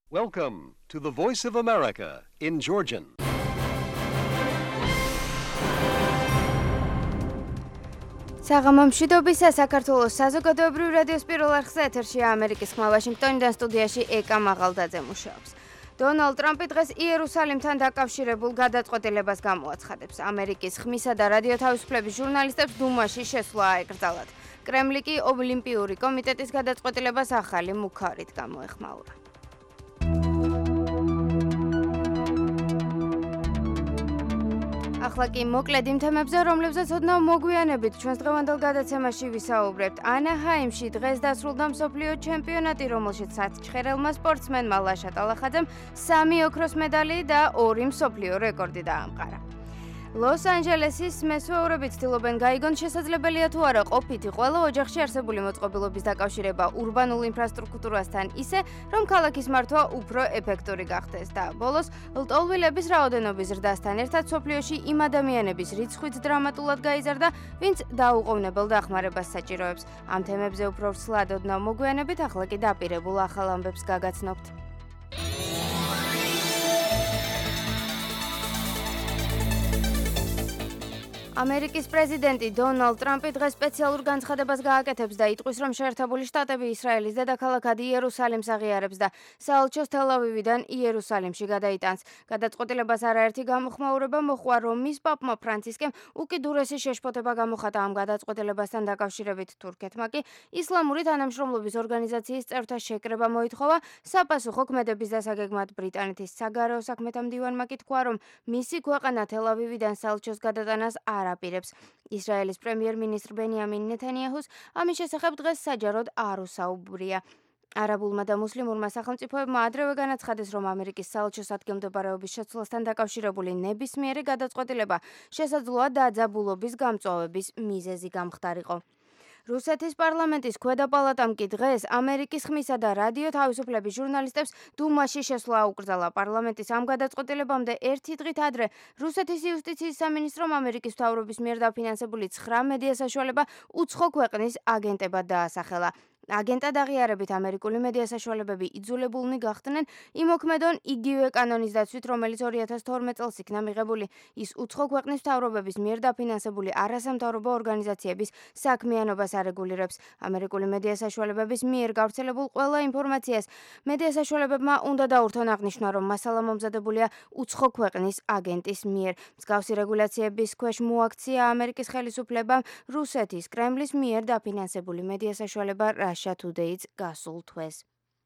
Welcome to the Voice of America in Georgian. საღამომშვიდობისა საქართველოს საზოგადოებრივ რადიოს პირველ არხზე ეთერშია ამერიკის ხმა ვაშინგტონიდან სტუდიაში ეკა მაღალდაძე მუშაობს. დონალდ ტრამპი დღეს იერუსალიმთან დაკავშირებულ გადაწყვეტილებას გამოაცხადებს. ამერიკის ხმისა და რადიო თავისუფლების ჟურნალისტებს დუმაში შესვლა აეკრძალათ. კრემლი კი ოლიმპიური კომიტეტის გადაწყვეტილებას ახალი მუქარით გამოეხმაურა. ახლა კი მოკლედ იმ თემებზე, რომლებზეც ოდნავ მოგვიანებით ჩვენს დღევანდელ გადაცემაში ვისაუბრებთ. ანაჰაიმში დღეს დასრულდა მსოფლიო ჩემპიონატი, რომელშიც საჩხერელმა სპორტსმენმა ლაშა ტალახაძემ 3 ოქროს მედალი და 2 მსოფლიო რეკორდი დაამყარა. ლოს-ანჯელესის მესვეურები ცდილობენ გაიგონ შესაძლებელია თუ არა ყოფითი ყველა ოჯახში არსებული მოწყობილობის დაკავშირება ურბანულ ინფრასტრუქტურასთან ისე, რომ ქალაქის მართვა უფრო ეფექტური გახდეს და ბოლოს ლტოლვილების რაოდენობის ზრდასთან ერთად მსოფლიოში იმ ადამიანების რიცხვიც დრამატულად გაიზარდა, ვინც დაუყოვნებელ დახმარებას საჭიროებს. ამ თემებზე უფრო ვრცლად ოდნავ მოგვიანებით, ახლა კი დაპირებულ ახალ ამბებს გაგაცნობთ. ამერიკის პრეზიდენტი დონალდ ტრამპი დღეს სპეციალურ განცხადებას გააკეთებს და იტყვის, რომ შეერთებული შტატები ისრაელის დედაქალაქად იერუსალიმს აღიარებს და საელჩოს თელ-ავივიდან იერუსალიმში გადაიტანს. გადაწყვეტილებას არაერთი გამოხმაურება მოჰყვა, რომ მის პაპმა ფრანცისკემ უკიდურესი შეშფოთება გამოხატა ამ გადაწყვეტილებასთან დაკავშირებით. თურქეთმა კი ისლამური თანამშრომლობის ორგანიზაციის წევრთა შეკრება მოითხოვა. საპასუხო ქმედების დასაგეგმად ბრიტანეთის საგარეო საქმეთა მდივანმა კი თქვა, რომ მისი ქვეყანა თელ-ავივიდან საელჩოს გადატანას არ აპირებს. ისრაელის პრემიერ-მინისტრ ბენიამინ ნეთანიაჰუს ამის შესახებ დღეს საჯაროდ არ უსაუბრია. არაბულმა და მუსლიმურმა სახელმწიფოებმა ადრევე განაცხადეს, რომ ამერიკის საელჩოს ადგილმდებარეობის შეცვლასთან დაკავშირებული ნებისმიერი გადაწყვეტილება შესაძლოა დაძაბულობის გამწვავების მიზეზი გამხდარიყო. რუსეთის პარლამენტის ქვედა პალატამ კი დღეს ამერიკის ხმისა და რადიო თავისუფლების ჟურნალისტებს დუმაში შესვლა აუკრძალა. პარლამენტის ამ გადაწყვეტილებამდე ერთი დღით ადრე რუსეთის იუსტიციის სამინისტრომ ამერიკის მთავრობის მიერ დაფინანსებული 9 მედია საშუალება უცხო ქვეყნის აგენტებად დაასახელა. აგენტად აღიარებით ამერიკული მედია საშუალებები იძულებულნი გახდნენ იმოქმედონ იგივე კანონის დაცვით, რომელიც 2012 წელს იქნა მიღებული. ის უცხო ქვეყნის მთავრობების მიერ დაფინანსებული არასამთავრობო ორგანიზაციების საქმიანობას არეგულირებს. ამერიკული მედია საშუალებების მიერ გავრცელებულ ყველა ინფორმაციას მედია საშუალებებმა უნდა დაურთონ აღნიშნა, რომ მასალა მომზადებულია უცხო ქვეყნის აგენტის მიერ. მსგავსი რეგულაციების ქვეშ მოაქცია ამერიკის ხელისუფლებამ რუსეთის კრემლის მიერ დაფინანსებული მედია საშუალება Russia Today-ს გასულ თვეს.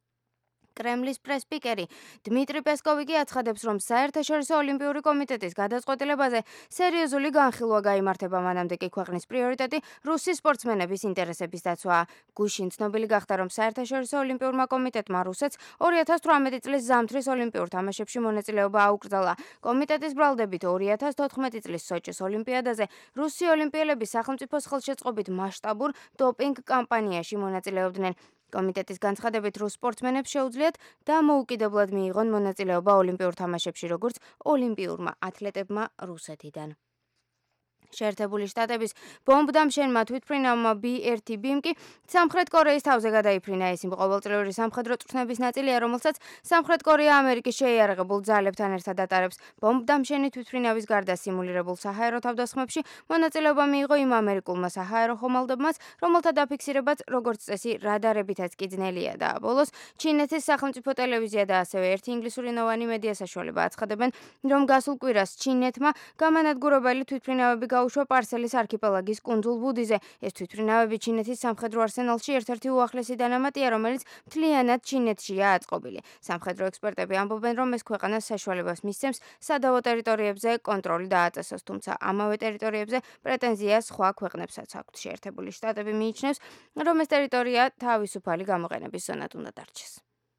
კრემლის პრეს-სპიკერი დმიტრი პესკოვი კი აცხადებს, რომ საერთაშორისო ოლიმპიური კომიტეტის გადაწყვეტილებაზე სერიოზული განხილვა გაიმართება, მანამდე კი ქვეყნის პრიორიტეტი რუსი სპორტსმენების ინტერესების დაცვაა. გუშინ ცნობილი გახდა, რომ საერთაშორისო ოლიმპიურმა კომიტეტმა რუსეთს 2018 წლის ზამთრის ოლიმპიურ თამაშებში მონაწილეობა აუკრძალა. კომიტეტის ბრალდებით 2014 წლის სოჭის ოლიმპიადაზე რუსი ოლიმპიელები სახელმწიფოს ხელშეწყობით მასშტაბურ დოპინგ კამპანიაში მონაწილეობდნენ. კომიტეტის განცხადებით რუს სპორტსმენებს შეუძლიათ დამოუკიდებლად მიიღონ მონაწილეობა ოლიმპიურ თამაშებში, როგორც ოლიმპიურმა ათლეტებმა რუსეთიდან. შეერთებული შტატების ბომბდამშენმა თვითმფრინავმა B1B-მ კი სამხრეთ კორეის თავზე გადაიფრინა. ეს იმ ყოველწლიური სამხედრო წვრთნების ნაწილია, რომელსაც სამხრეთ კორეა ამერიკის შეიარაღებულ ძალებთან ერთად ატარებს. ბომბდამშენი თვითმფრინავის გარდა სიმულირებულ საჰაერო თავდასხმებში მონაწილეობა მიიღო იმ ამერიკულმა საჰაერო ხომალდებმაც, რომელთა დაფიქსირებაც როგორც წესი რადარებითაც კი ძნელია და ბოლოს ჩინეთის სახელმწიფო ტელევიზია და ასევე ერთი ინგლისურენოვანი მედია საშუალება აცხადებენ, რომ გასულ კვირას ჩინეთმა გამანადგურებელი თვითმფრინავები გაუშვა პარსელის არქიპელაგის კუნძულ ბუდიზე. ეს თვითმფრინავები ჩინეთის სამხედრო არსენალში ერთ-ერთი უახლესი დანამატია, რომელიც მთლიანად ჩინეთშია აწყობილი. სამხედრო ექსპერტები ამბობენ, რომ ეს ქვეყანას საშუალებას მისცემს სადავო ტერიტორიებზე კონტროლი დააწესოს, თუმცა ამავე ტერიტორიებზე პრეტენზია სხვა ქვეყნებსაც აქვთ. შეერთებული შტატები მიიჩნევს, რომ ეს ტერიტორია თავისუფალი გამოყენების ზონად უნდა დარჩეს.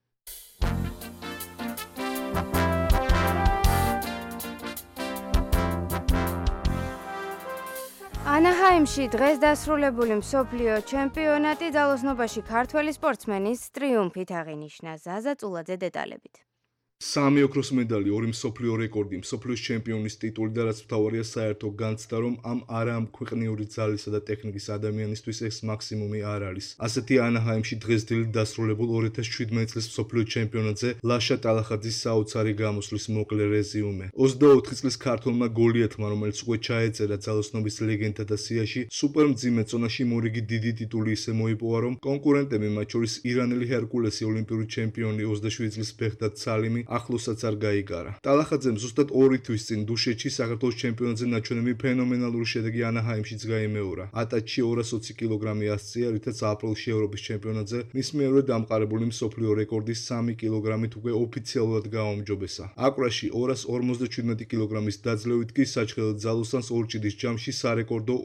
ანაჰაიმში დღეს დასრულებული მსოფლიო ჩემპიონატი ძალოსნობაში ქართველი სპორტსმენის ტრიუმფით აღინიშნა. ზაზა წულაძე დეტალებით. 3 ოქროს медаლი, 2 მსოფლიო რეკორდი, მსოფლიოს ჩემპიონის ტიტული და რაც მთავარია საერთო განცდა, რომ ამ არამქვეყნიური ძალისა და ტექნიკის ადამიანისთვის ეს მაქსიმუმი არ არის. ასეთი ანაჰაიმში დღესდღეობით დასრულებულ 2017 წლის მსოფლიო ჩემპიონატზე ლაშა ტალახაძის საოცარი გამოსვლის მოკლე რეზიუმე. 24 წლის ქართველმა გოლიათმა, რომელიც უკვე ჩაეწერა ძალოსნობის ლეგენდათა სიაში, სუპერ მძიმე წონაში მორიგი დიდი ტიტული ისე მოიპოვა, რომ კონკურენტები, მათ შორის ირანელი ჰერკულესი, ოლიმპიური ჩემპიონი 27 წლის ბეღდად სალიმი ახლოსაც არ გაიგარა. ტალახაძემ ზუსტად 2 თვის წინ დუშეთში საქართველოს ჩემპიონატზე ნაჩვენები ფენომენალური შედეგი ანაჰაიმშიც გაიმეორა. ატაჩში 220 კილოგრამი ასწია, რითაც აპრილში ევროპის ჩემპიონატზე მის მიერვე დამყარებული მსოფლიო რეკორდის 3 კილოგრამით უკვე ოფიციალურად გააუმჯობესა. აკვრაში 257 კილოგრამის დაძლევით კი საჩხერად ძალოსანს ორჭიდის ჯამში სარეკორდო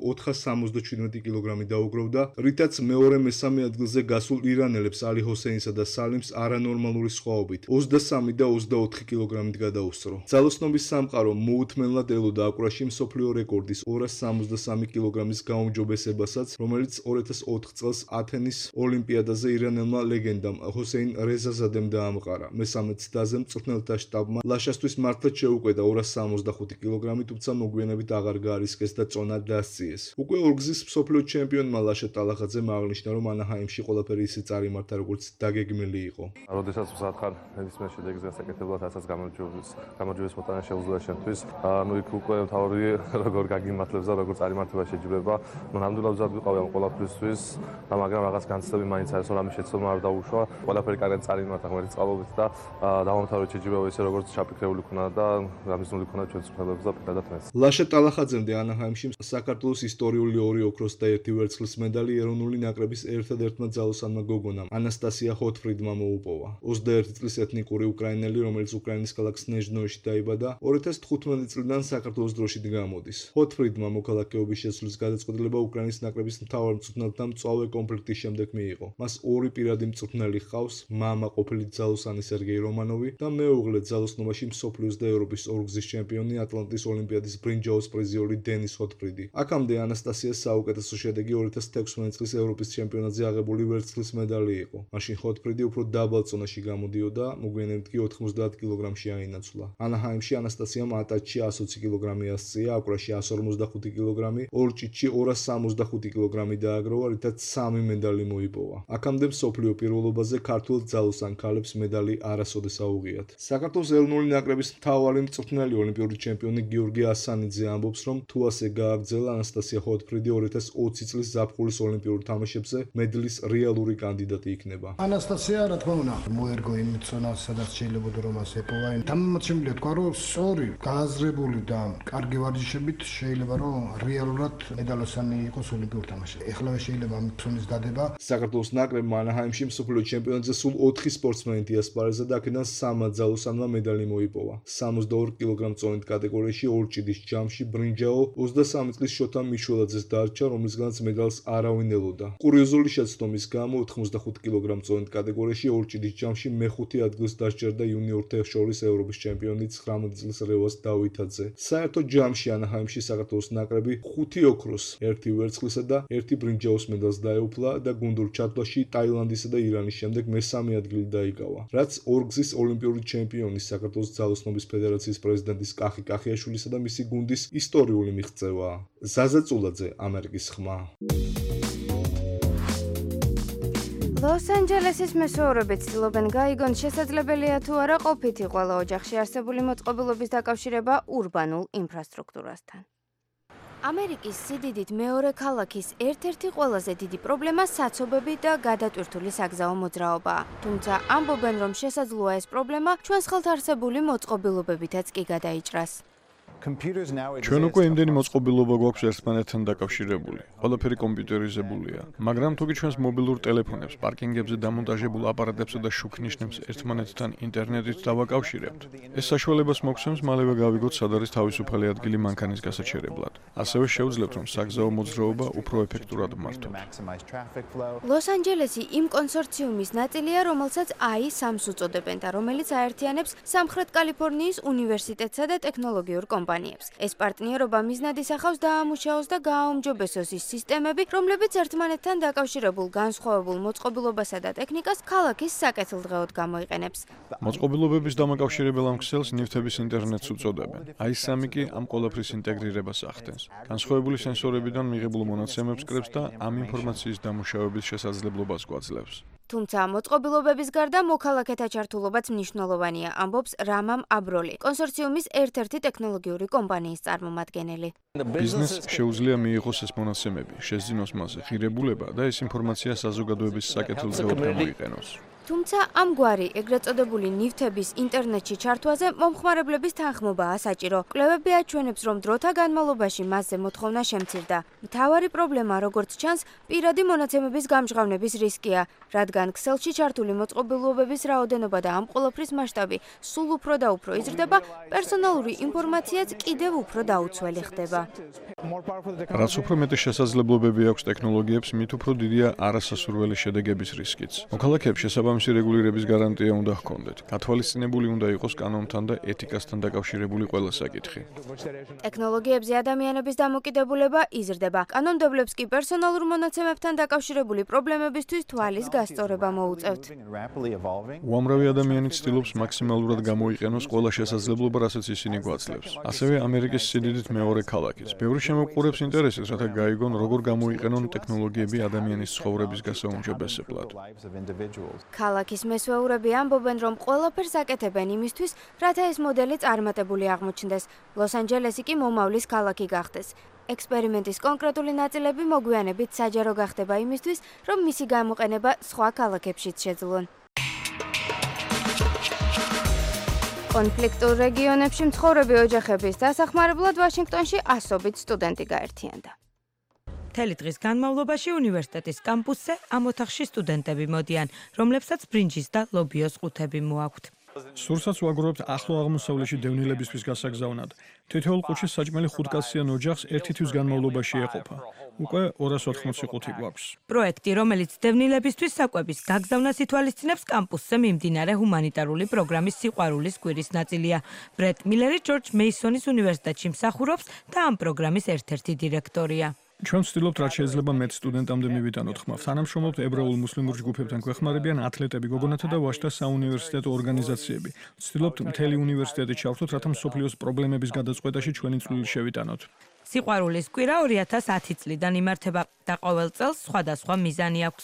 477 კილოგრამი დაუგროვდა, რითაც მეორე-მესამე ადგილზე გასულ ირანელებს ალი ჰოსეინსა და სალიმს არანორმალური სხვაობით 23 და 24 კილოგრამით გადაუსწრო. ძალოსნობის სამყარო მოუთმენლად ელოდა აკვრაში მსოფლიო რეკორდის 263 კილოგრამის გაუმჯობესებასაც, რომელიც 2004 წელს ათენის ოლიმპიადაზე ირანელმა ლეგენდამ ჰოსეინ რეზაზადემ დაამყარა. მესამე ცდაზე მწვრთნელთა შტაბმა ლაშასთვის მართლაც შეუკვეთა 265 კილოგრამი, თუმცა მოგვიანებით აღარ გაარისკეს და წონა დასციეს. უკვე ორგზის მსოფლიო ჩემპიონმა ლაშა ტალახაძემ აღნიშნა, რომ ანაჰაიმში ყველაფერი ისე წარიმართა, როგორც დაგეგმილი იყო. როდესაც ვსათხარ ნებისმიერ შედეგს გასაკეთებლად, რასაც გამარჯვების მოტანა შეუძლია შენთვის, იქ უკვე მთავარი როგორ გაგიმართლებს და როგორ წარიმართება შეჯიბრება. ნამდვილად მზად ვიყავი ამ ყველაფრისთვის, მაგრამ რაღაც განცდები მაინც არის, რომ რამე შეცდომა არ დაუშვა. ყველაფერი კარგად წარიმართა ღმერთის წყალობით და დავამთავრეთ შეჯიბრება ისე, როგორც ჩაფიქრებული ქონა და გამიზნული ქონა ჩვენს მფლობელებს და პირადად მეც. ლაშა ტალახაძემდე ანაჰაიმში საქართველოს ისტორიული 2 ოქროს და 1 ვერცხლის медаლი ეროვნული ნაკრების ერთადერთმა ძალოსანმა გოგონამ ანასტასია ჰოტფრიდმა მოუპოვა. 21 წლის ეთნიკური უკრაინელი, რომელიც უკრაინის ქალაქ სნეჟნოიში დაიბადა, 2015 წლიდან საქართველოს დროშით გამოდის. ჰოტფრიდმა მოქალაქეობის შესვლის გადაწყვეტილება უკრაინის ნაკრების მთავარ მწვრთნელთან მწვავე კონფლიქტის შემდეგ მიიღო. მას 2 პირადი მწვრთნელი ჰყავს, მამა ყოფილი ძალოსანი სერგეი რომანოვი და მეუღლე ძალოსნობაში მსოფლიოს და ევროპის ორგზის ჩემპიონი ატლანტის ოლიმპიადის ბრინჯაოს პრიზიორი დენის ჰოტფრიდი. აქამდე ანასტასიას საუკეთესო შედეგი 2016 წლის ევროპის ჩემპიონატზე აღებული ვერცხლის медаლი იყო. მაშინ ჰოტფრიდი უფრო დაბალ წონაში გამოდიოდა, მოგვიანებით კი 90 კილოგრამში აინაცვლა. ანაჰაიმში ანასტასიამ ატაჩში 120 კილოგრამი ასწია, აკვრაში 155 კილოგრამი, ორჭიდში 265 კილოგრამი დააგროვა, რითაც 3 медаლი მოიპოვა. აქამდე მსოფლიო პირველობაზე ქართულ ძალოსან ქალებს медаლი არასოდეს აუღიათ. საქართველოს ეროვნული ნაკრების მთავარი მწვრთნელი ოლიმპიური ჩემპიონი გიორგი ასანიძე ამბობს, რომ თუ ასე გააგრძელა, ანასტასია ჰოტფრიდი 2020 წლის ზაფხულის ოლიმპიურ თამაშებზე медаლის რეალური კანდიდატი იქნება. ანასტასია, რა თქმა უნდა, მოერგო იმ წონას, სადაც შეიძლება რომ მას ეპოვა. დამამოჩენლია თქვა, რომ სწორი, გააზრებული და კარგი ვარჯიშებით შეიძლება რომ რეალურად медаლოსანი იყოს ოლიმპიურ თამაშებში. ეხლავე შეიძლება ამ ფრონის დადება. საქართველოს ნაკრებმა ანაჰაიმში მსოფლიო ჩემპიონატზე სულ 4 სპორტსმენი დიასპორაზე და აქედან 3 ძალოსანმა медаლი მოიპოვა. 62 კილოგრამ წონით კატეგორიაში ორჭიდის ჯამში ბრინჯაო 23 წლის შოთა მიშველაძეს დარჩა, რომლისგანაც медаლს არავინ ელოდა. კურიოზული შეცდომის გამო 85 კილოგრამ წონით კატეგორიაში ორჭიდის ჯამში მეხუთე ადგილს დასჯერდა იუნიორთა შორის ევროპის ჩემპიონი 19 წლის რევაზ დავითაძე. საერთო ჯამში ანაჰაიმში საქართველოს ნაკრები 5 ოქროს, 1 ვერცხლისა და 1 ბრინჯაოს медаლს დაეუფლა და გუნდურ ჩათვლაში ტაილანდისა და ირანის შემდეგ მესამე ადგილი დაიკავა. რაც ორგზის ოლიმპიური ჩემპიონის საქართველოს ძალოსნობის ფედერაციის პრეზიდენტის კახი კახიაშვილისა და მისი გუნდის ისტორიული მიღწევაა. ზაზა წულაძე, ამერიკის ხმა. ლოს-ანჯელესის მესვეურები ცდილობენ გაიგონ შესაძლებელია თუ არა ყოფითი ყველა ოჯახში არსებული მოწყობილობის დაკავშირება ურბანულ ინფრასტრუქტურასთან. ამერიკის სიდიდით მეორე ქალაქის ერთ-ერთი ყველაზე დიდი პრობლემა საცობები და გადატვირთული საგზაო მოძრაობაა. თუმცა ამბობენ, რომ შესაძლოა ეს პრობლემა ჩვენს ხელთ არსებული მოწყობილობებითაც კი გადაიჭრას. ჩვენ უკვე იმდენი მოწყობილობა გვაქვს ერთმანეთთან დაკავშირებული. ყველაფერი კომპიუტერიზებულია, მაგრამ თუკი ჩვენს მობილურ ტელეფონებს, პარკინგებზე დამონტაჟებულ აპარატებსა და შუქნიშნებს ერთმანეთთან ინტერნეტით დავაკავშირებთ, ეს საშუალებას მოგცემს მალევე გავიგოთ, სად არის თავისუფალი ადგილი მანქანის გასაჩერებლად. ასევე შეუძლებთ, რომ საგზაო მოძრაობა უფრო ეფექტურად მართოთ. ლოს-ანჯელესი იმ კონსორციუმის ნაწილია, რომელსაც AI3 უწოდებენ და რომელიც აერთიანებს სამხრეთ კალიფორნიის უნივერსიტეტსა და ტექნოლოგიურ კომპანიებს. კომპანიებს. ეს პარტნიორობა მიზნად ისახავს დაამუშავოს და გააუმჯობესოს ის სისტემები, რომლებიც ერთმანეთთან დაკავშირებულ განსხვავებულ მოწყობილობასა და ტექნიკას ქალაქის საკეთილდღეოდ გამოიყენებს. მოწყობილობების დამაკავშირებელ ამ ქსელს ნივთების ინტერნეტს უწოდებენ. აი ეს სამი კი ამ ყველაფრის ინტეგრირებას ახდენს. განსხვავებული სენსორებიდან მიღებულ მონაცემებს კრებს და ამ ინფორმაციის დამუშავების შესაძლებლობას გვაძლევს. თუმცა მოწყობილობების გარდა მოქალაქეთა ჩართულობაც მნიშვნელოვანია, ამბობს რამამ აბროლი, კონსორციუმის ერთ-ერთი ტექნოლოგიური კომპანიის წარმომადგენელი. ბიზნესს შეუძლია მიიღოს ეს მონაცემები, შეძინოს მასზე ღირებულება და ეს ინფორმაცია საზოგადოების საკეთილდღეოდ გამოიყენოს. თუმცა ამგვარი ეგრეთ წოდებული ნივთების ინტერნეტში ჩართვაზე მომხმარებლების თანხმობაა საჭირო. კვლევები აჩვენებს, რომ დროთა განმავლობაში მასზე მოთხოვნა შემცირდა. მთავარი პრობლემა, როგორც ჩანს, პირადი მონაცემების გამჟღავნების რისკია, რადგან ქსელში ჩართული მოწყობილობების რაოდენობა და ამ ყველაფრის მასშტაბი სულ უფრო და უფრო იზრდება, პერსონალური ინფორმაციაც კიდევ უფრო დაუცველი ხდება. რაც უფრო მეტი შესაძლებლობები აქვს ტექნოლოგიებს, მით უფრო დიდია არასასურველი შედეგების რისკიც. მოქალაქეებს შესაბამისი რეგულირების გარანტია უნდა ჰქონდეთ. გათვალისწინებული უნდა იყოს კანონთან და ეთიკასთან დაკავშირებული ყველა საკითხი. ტექნოლოგიებზე ადამიანების დამოკიდებულება იზრდება. კანონმდებლებს კი პერსონალურ მონაცემებთან დაკავშირებული პრობლემებისთვის თვალის გასწორება მოუწევთ. უამრავი ადამიანი ცდილობს მაქსიმალურად გამოიყენოს ყველა შესაძლებლობა, რასაც ისინი გვაძლევს. ასევე ამერიკის სიდიდით მეორე ქალაქიც. ბევრი შემოყურებს ინტერესს, რათა გაიგონ, როგორ გამოიყენონ ტექნოლოგიები ადამიანის ცხოვრების გასაუმჯობესებლად. ქალაქის მესვეურები ამბობენ, რომ ყველაფერს აკეთებენ იმისთვის, რათა ეს მოდელი წარმატებული აღმოჩნდეს. ლოს-ანჯელესი კი მომავლის ქალაქი გახდეს. ექსპერიმენტის კონკრეტული ნაწილები მოგვიანებით საჯარო გახდება იმისთვის, რომ მისი გამოყენება სხვა ქალაქებშიც შეძლონ. კონფლიქტურ რეგიონებში მცხოვრები ოჯახების დასახმარებლად ვაშინგტონში ასობით სტუდენტი გაერთიანდა. მთელი დღის განმავლობაში უნივერსიტეტის კამპუსზე ამ ოთახში სტუდენტები მოდიან, რომლებსაც ბრინჯის და ლობიოს ყუთები მოაქვთ. სურსაც ვაგროვებთ ახლო აღმოსავლეთში დევნილებისთვის გასაგზავნად. თითოეულ ყუთში საჭმელი 5 კაციან ოჯახს ერთი თვის განმავლობაში ეყოფა. უკვე 285 გვაქვს. პროექტი, რომელიც დევნილებისთვის საკვების გაგზავნას ითვალისწინებს, კამპუსზე მიმდინარე ჰუმანიტარული პროგრამის სიყვარულის კვირის ნაწილია. ბრეტ მილერი ჯორჯ მეისონის უნივერსიტეტში მსახურობს და ამ პროგრამის ერთ-ერთი დირექტორია. ჩვენ ვცდილობთ, რაც შეიძლება მეტ სტუდენტამდე მივიტანოთ ხმა. თანამშრომლობთ ებრაულ მუსლიმურ ჯგუფებთან, გვეხმარებიან ათლეტები, გოგონათა და ვაჟთა საუნივერსიტეტო ორგანიზაციები. ვცდილობთ მთელი უნივერსიტეტი ჩავთოთ, რათა მსოფლიოს პრობლემების გადაწყვეტაში ჩვენი წვლილი შევიტანოთ. სიყვარულის კვირა 2010 წლიდან იმართება და ყოველ წელს სხვადასხვა მიზანი აქვს.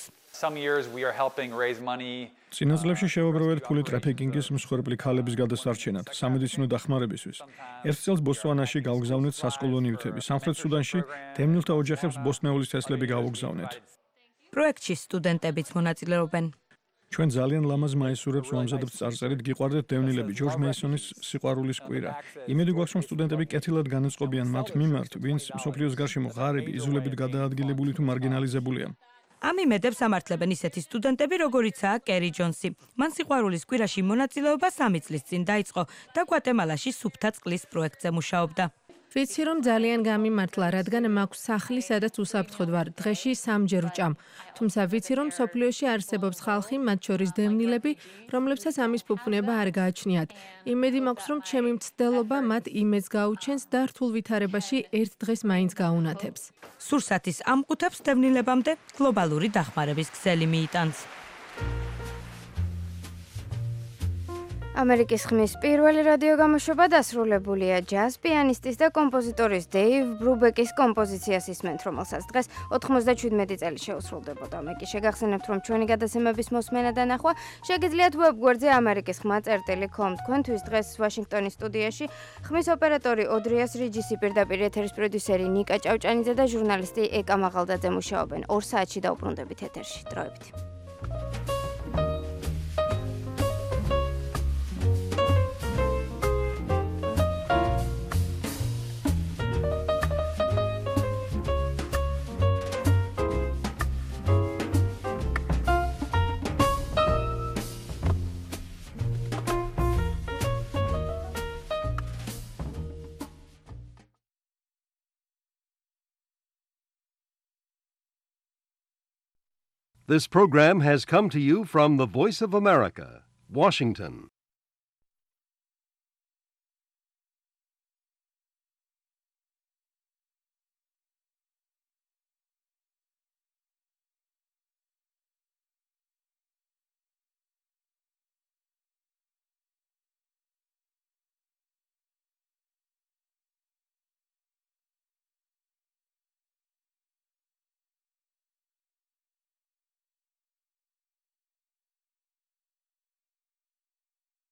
წინა წლებში შევაგროვეთ ფული ტრაფიკინგის მსხვერპლი ქალების გადასარჩენად, სამედიცინო დახმარებისთვის. ერთ წელს ბოტსვანაში გავგზავნეთ სასკოლო ნივთები, სამხრეთ სუდანში დევნილთა ოჯახებს ბოსტნეულის თესლები გავუგზავნეთ. პროექტში სტუდენტებიც მონაწილეობენ. ჩვენ ძალიან ლამაზ მაისურებს ვამზადებთ წარწერით გიყვარდეთ დევნილები ჯორჯ მეისონის სიყვარულის კვირა. იმედი გვაქვს, რომ სტუდენტები კეთილად განეწყობიან მათ მიმართ, ვინც მსოფლიოს გარშემო ღარიბი, იზოლებით გადაადგილებული თუ მარგინალიზებულია. ამ იმედებს ამართლებენ ისეთი სტუდენტები, როგორიცაა კერი ჯონსი. მან სიყვარულის კვირაში მონაწილეობა 3 წლის წინ დაიწყო და გვატემალაში სუფთა წყლის პროექტზე მუშაობდა. ვიცი, რომ ძალიან გამიმართლა, რადგან მაქვს სახლი, სადაც უსაფრთხოდ ვარ, დღეში 3-ჯერ ვჭამ. თუმცა ვიცი, რომ სოფლიოში არსებობს ხალხი, მათ შორის დევნილები, რომლებსაც ამის ფუფუნება არ გააჩნიათ. იმედი მაქვს, რომ ჩემი მცდელობა მათ იმედს გაუჩენს და რთულ ვითარებაში ერთ დღეს მაინც გაუნათებს. სურსათის ამყუთებს დევნილებამდე გლობალური დახმარების ქსელი მიიტანს. ამერიკის ხმის პირველი რადიო გამოშვება დასრულებულია. ჯაზ პიანისტის და კომპოზიტორის დეივ ბრუბეკის კომპოზიციას ისმენთ, რომელსაც დღეს 97 წელი შეუსრულდებოდა. მე კი შეგახსენებთ, რომ ჩვენი გადაცემების მოსმენა და ნახვა შეგიძლიათ ვებგვერდზე amerikiskhma.com. თქვენთვის დღეს ვაშინგტონის სტუდიაში ხმის ოპერატორი ოდრიას რიჯისი, პირდაპირ ეთერის პროდიუსერი ნიკა ჭავჭანიძე და ჟურნალისტი ეკა მაღალდაძე მუშაობენ. 2 საათში დაუბრუნდებით ეთერში. დროებით. This program has come to you from the Voice of America, Washington.